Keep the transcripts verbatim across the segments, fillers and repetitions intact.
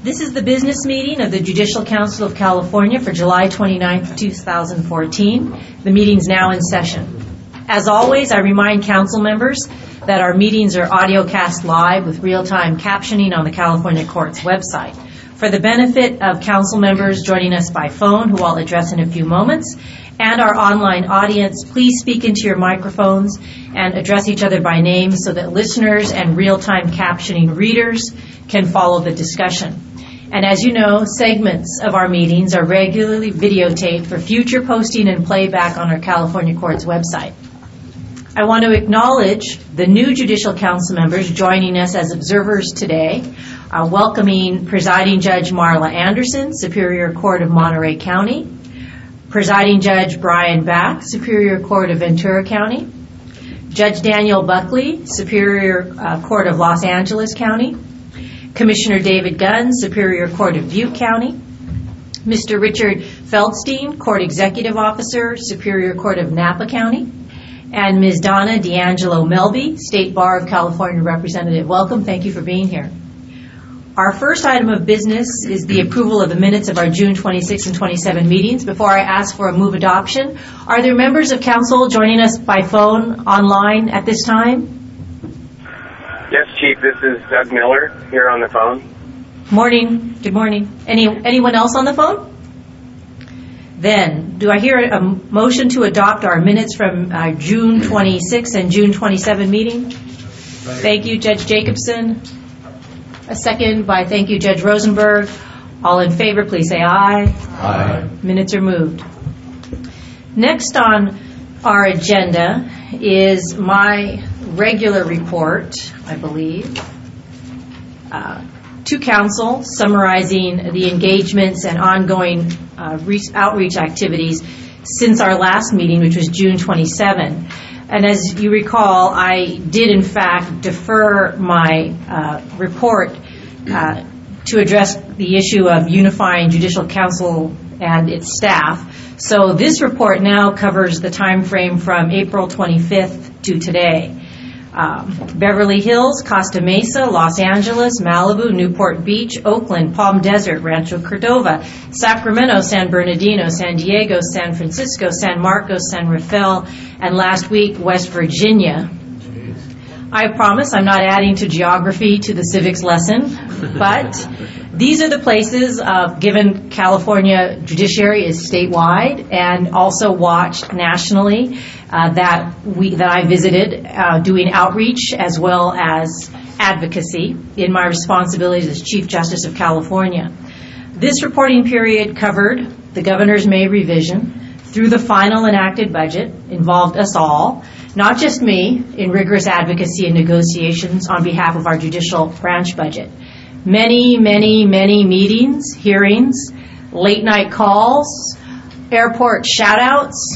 This is the business meeting of the Judicial Council of California for July twenty-ninth, two thousand fourteen. The meeting's now in session. As always, I remind council members that our meetings are audiocast live with real-time captioning on the California Court's website. For the benefit of council members joining us by phone, who I'll address in a few moments, and our online audience, please speak into your microphones and address each other by name so that listeners and real-time captioning readers can follow the discussion. And as you know, segments of our meetings are regularly videotaped for future posting and playback on our California Court's website. I want to acknowledge the new Judicial Council members joining us as observers today, uh, welcoming Presiding Judge Marla Anderson, Superior Court of Monterey County, Presiding Judge Brian Back, Superior Court of Ventura County, Judge Daniel Buckley, Superior uh, Court of Los Angeles County, Commissioner David Gunn, Superior Court of Butte County, Mister Richard Feldstein, Court Executive Officer, Superior Court of Napa County, and Miz Donna D'Angelo Melby, State Bar of California Representative. Welcome. Thank you for being here. Our first item of business is the approval of the minutes of our June twenty-sixth and twenty-seventh meetings. Before I ask for a move adoption, are there members of council joining us by phone, online at this time? Yes, Chief, this is Doug Miller here on the phone. Morning. Good morning. Any anyone else on the phone? Then, do I hear a motion to adopt our minutes from uh, June twenty-sixth and June twenty-seventh meeting? Thank you, Judge Jacobson. A second by thank you, Judge Rosenberg. All in favor, please say aye. Aye. Minutes are moved. Next on our agenda is my regular report, I believe, uh, to council summarizing the engagements and ongoing uh, re- outreach activities since our last meeting, which was June twenty-seventh. And as you recall, I did in fact defer my uh, report uh, to address the issue of unifying Judicial Council and its staff. So this report now covers the time frame from April twenty-fifth to today. Um, Beverly Hills, Costa Mesa, Los Angeles, Malibu, Newport Beach, Oakland, Palm Desert, Rancho Cordova, Sacramento, San Bernardino, San Diego, San Francisco, San Marcos, San Rafael, and last week, West Virginia. I promise I'm not adding to geography to the civics lesson, but these are the places, uh, given California judiciary is statewide and also watched nationally, uh, that we that I visited uh, doing outreach as well as advocacy in my responsibilities as Chief Justice of California. This reporting period covered the Governor's May revision through the final enacted budget, involved us all, not just me, in rigorous advocacy and negotiations on behalf of our judicial branch budget. Many, many, many meetings, hearings, late night calls, airport shout-outs,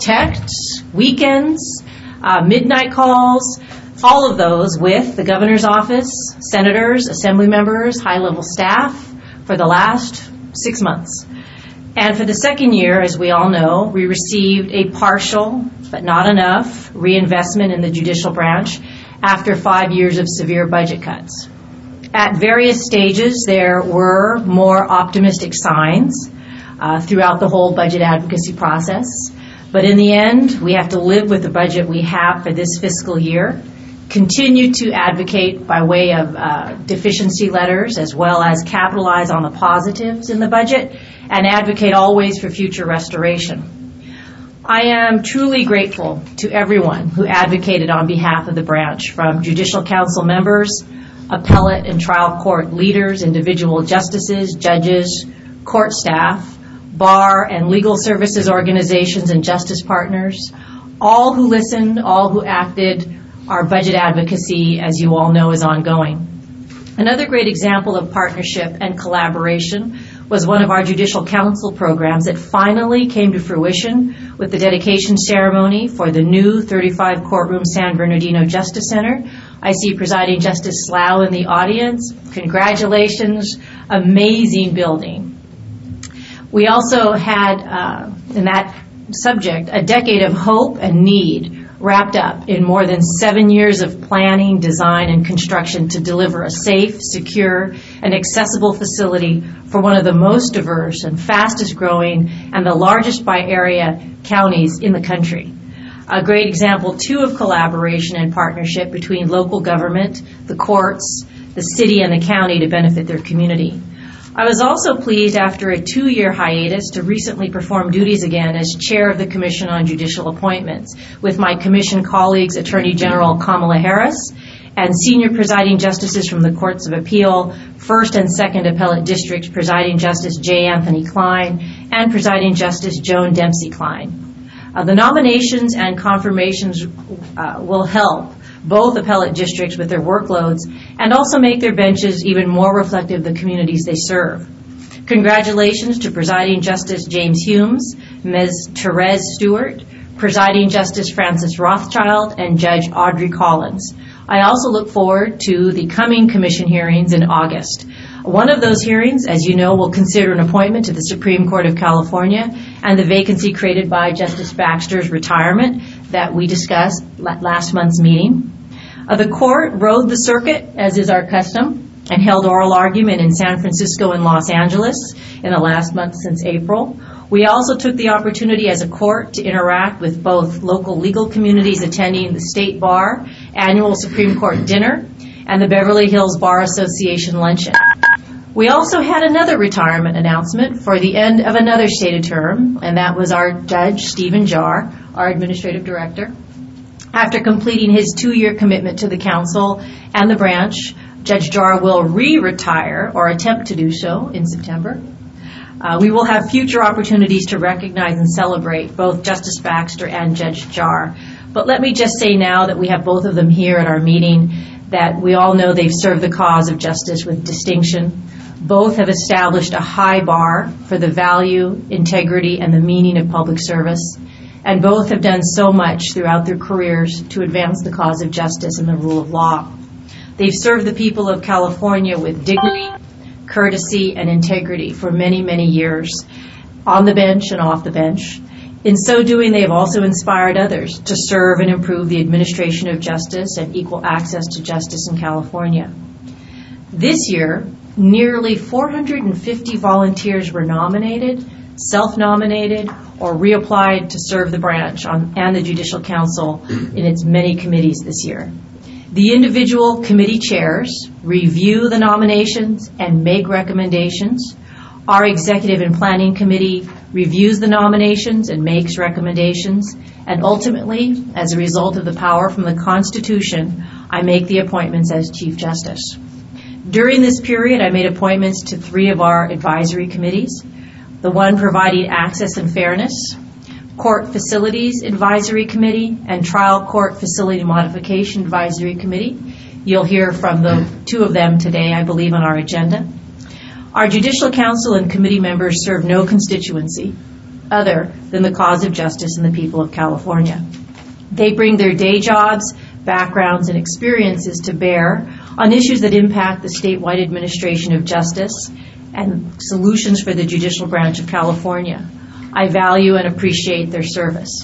texts, weekends, uh, midnight calls, all of those with the governor's office, senators, assembly members, high-level staff for the last six months. And for the second year, as we all know, we received a partial, but not enough, reinvestment in the judicial branch after five years of severe budget cuts. At various stages, there were more optimistic signs uh, throughout the whole budget advocacy process. But in the end, we have to live with the budget we have for this fiscal year, continue to advocate by way of uh, deficiency letters, as well as capitalize on the positives in the budget, and advocate always for future restoration. I am truly grateful to everyone who advocated on behalf of the branch, from Judicial Council members, appellate and trial court leaders, individual justices, judges, court staff, bar and legal services organizations and justice partners, all who listened, all who acted. Our budget advocacy, as you all know, is ongoing. Another great example of partnership and collaboration was one of our Judicial Council programs that finally came to fruition with the dedication ceremony for the new thirty-five courtroom San Bernardino Justice Center. I see Presiding Justice Slough in the audience. Congratulations. Amazing building. We also had, uh, in that subject, a decade of hope and need wrapped up in more than seven years of planning, design, and construction to deliver a safe, secure, and accessible facility for one of the most diverse and fastest growing and the largest by area counties in the country. A great example, too, of collaboration and partnership between local government, the courts, the city, and the county to benefit their community. I was also pleased after a two-year hiatus to recently perform duties again as chair of the Commission on Judicial Appointments with my commission colleagues, Attorney General Kamala Harris, and senior presiding justices from the Courts of Appeal, First and Second Appellate Districts, Presiding Justice J. Anthony Klein, and Presiding Justice Joan Dempsey Klein. Uh, the nominations and confirmations uh, will help both appellate districts with their workloads and also make their benches even more reflective of the communities they serve. Congratulations to Presiding Justice James Humes, Miz Therese Stewart, Presiding Justice Francis Rothschild, and Judge Audrey Collins. I also look forward to the coming commission hearings in August. One of those hearings, as you know, will consider an appointment to the Supreme Court of California and the vacancy created by Justice Baxter's retirement that we discussed last month's meeting. Uh, the court rode the circuit, as is our custom, and held oral argument in San Francisco and Los Angeles in the last month since April. We also took the opportunity as a court to interact with both local legal communities attending the State Bar Annual Supreme Court Dinner and the Beverly Hills Bar Association Luncheon. We also had another retirement announcement for the end of another stated term, and that was our Judge Stephen Jarr, our Administrative Director. After completing his two-year commitment to the Council and the branch, Judge Jarr will re-retire or attempt to do so in September. Uh, we will have future opportunities to recognize and celebrate both Justice Baxter and Judge Jarr. But let me just say now that we have both of them here at our meeting that we all know they've served the cause of justice with distinction. Both have established a high bar for the value, integrity, and the meaning of public service. And both have done so much throughout their careers to advance the cause of justice and the rule of law. They've served the people of California with dignity, courtesy, and integrity for many, many years, on the bench and off the bench. In so doing, they have also inspired others to serve and improve the administration of justice and equal access to justice in California. This year, nearly four hundred fifty volunteers were nominated, self-nominated, or reapplied to serve the branch on, and the Judicial Council in its many committees this year. The individual committee chairs review the nominations and make recommendations. Our Executive and Planning Committee reviews the nominations and makes recommendations. And ultimately, as a result of the power from the Constitution, I make the appointments as Chief Justice. During this period, I made appointments to three of our advisory committees, the one providing access and fairness, Court Facilities Advisory Committee, and Trial Court Facility Modification Advisory Committee. You'll hear from the two of them today, I believe, on our agenda. Our Judicial Council and committee members serve no constituency other than the cause of justice and the people of California. They bring their day jobs, backgrounds, and experiences to bear on issues that impact the statewide administration of justice and solutions for the judicial branch of California. I value and appreciate their service.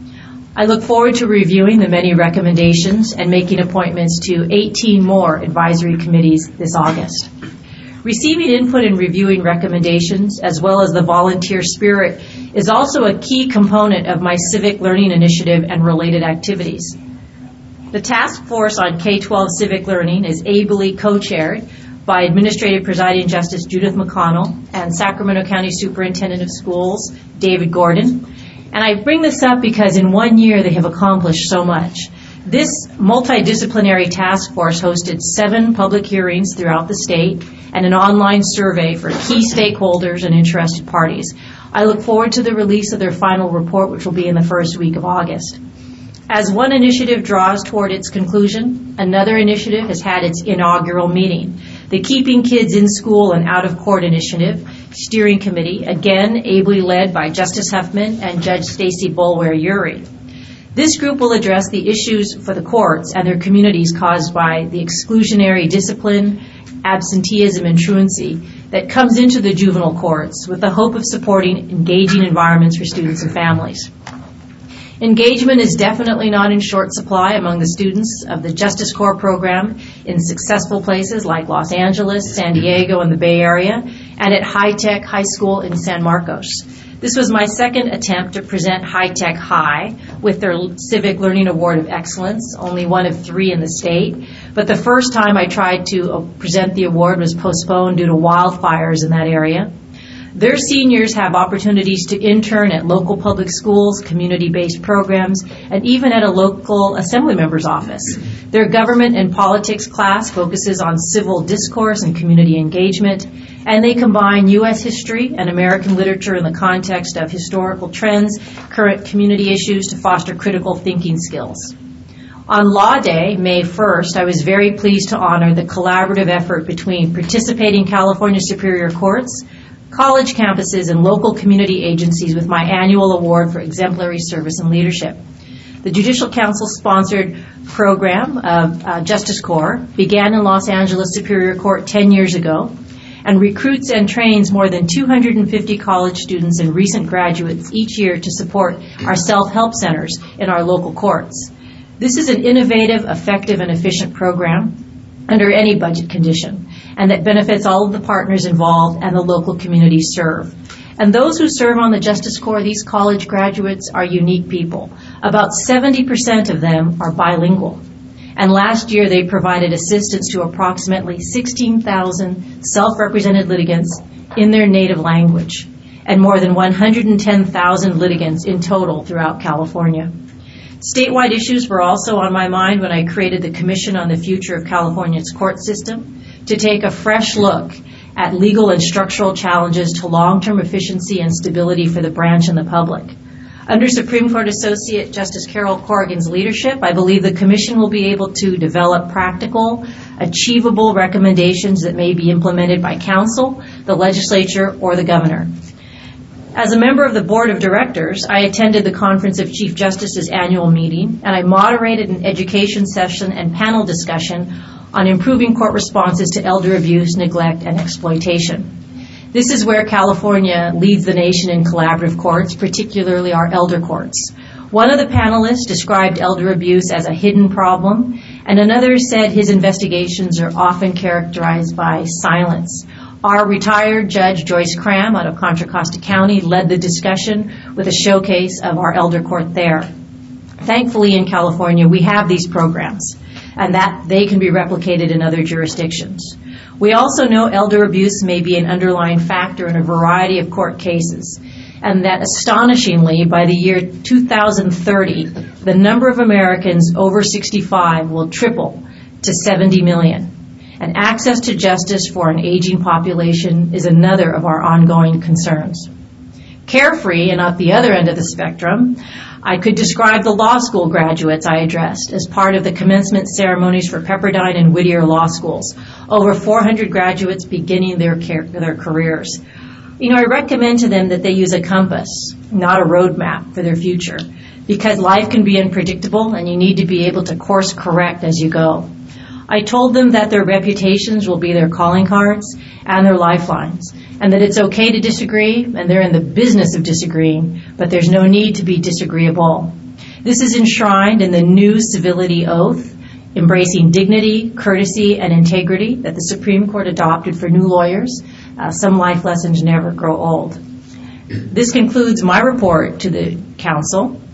I look forward to reviewing the many recommendations and making appointments to eighteen more advisory committees this August. Receiving input and reviewing recommendations, as well as the volunteer spirit, is also a key component of my civic learning initiative and related activities. The task force on K twelve civic learning is ably co-chaired by Administrative Presiding Justice Judith McConnell and Sacramento County Superintendent of Schools David Gordon. And I bring this up because in one year they have accomplished so much. This multidisciplinary task force hosted seven public hearings throughout the state and an online survey for key stakeholders and interested parties. I look forward to the release of their final report, which will be in the first week of August. As one initiative draws toward its conclusion, another initiative has had its inaugural meeting. The Keeping Kids in School and Out of Court Initiative Steering Committee, again ably led by Justice Huffman and Judge Stacey Boulware-Uri. This group will address the issues for the courts and their communities caused by the exclusionary discipline, absenteeism, and truancy that comes into the juvenile courts with the hope of supporting engaging environments for students and families. Engagement is definitely not in short supply among the students of the Justice Corps program in successful places like Los Angeles, San Diego, and the Bay Area, and at High Tech High School in San Marcos. This was my second attempt to present High Tech High with their Civic Learning Award of Excellence, only one of three in the state. But the first time I tried to present the award was postponed due to wildfires in that area. Their seniors have opportunities to intern at local public schools, community-based programs, and even at a local assembly member's office. Their government and politics class focuses on civil discourse and community engagement, and they combine U S history and American literature in the context of historical trends, current community issues to foster critical thinking skills. On Law Day, May first, I was very pleased to honor the collaborative effort between participating California Superior Courts, college campuses, and local community agencies with my annual award for exemplary service and leadership. The Judicial Council-sponsored program of uh, Justice Corps began in Los Angeles Superior Court ten years ago and recruits and trains more than two hundred fifty college students and recent graduates each year to support our self-help centers in our local courts. This is an innovative, effective, and efficient program under any budget condition, and that benefits all of the partners involved and the local communities served. And those who serve on the Justice Corps, these college graduates, are unique people. About seventy percent of them are bilingual. And last year they provided assistance to approximately sixteen thousand self-represented litigants in their native language, and more than one hundred ten thousand litigants in total throughout California. Statewide issues were also on my mind when I created the Commission on the Future of California's Court System to take a fresh look at legal and structural challenges to long-term efficiency and stability for the branch and the public. Under Supreme Court Associate Justice Carol Corrigan's leadership, I believe the Commission will be able to develop practical, achievable recommendations that may be implemented by Council, the Legislature, or the Governor. As a member of the Board of Directors, I attended the Conference of Chief Justices annual meeting, and I moderated an education session and panel discussion on improving court responses to elder abuse, neglect, and exploitation. This is where California leads the nation in collaborative courts, particularly our elder courts. One of the panelists described elder abuse as a hidden problem, and another said his investigations are often characterized by silence. Our retired Judge Joyce Cram out of Contra Costa County led the discussion with a showcase of our elder court there. Thankfully, in California, we have these programs, and that they can be replicated in other jurisdictions. We also know elder abuse may be an underlying factor in a variety of court cases, and that astonishingly, by the year two thousand thirty, the number of Americans over sixty-five will triple to seventy million. And access to justice for an aging population is another of our ongoing concerns. Carefree, and at the other end of the spectrum, I could describe the law school graduates I addressed as part of the commencement ceremonies for Pepperdine and Whittier Law Schools. Over four hundred graduates beginning their, car- their careers. You know, I recommend to them that they use a compass, not a roadmap for their future, because life can be unpredictable and you need to be able to course correct as you go. I told them that their reputations will be their calling cards and their lifelines, and that it's okay to disagree, and they're in the business of disagreeing, but there's no need to be disagreeable. This is enshrined in the new civility oath, embracing dignity, courtesy, and integrity that the Supreme Court adopted for new lawyers. Uh, some life lessons never grow old. This concludes my report to the Council.